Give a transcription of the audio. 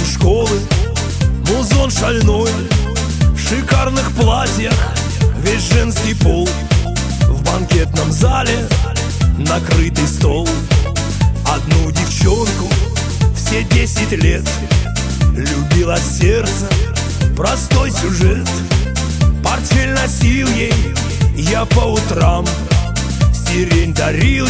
школы, музон шальной, в шикарных платьях весь женский пол. В банкетном зале накрытый стол. Одну девчонку все 10 лет любило сердце, простой сюжет. Портфель носил ей я по утрам, сирень дарил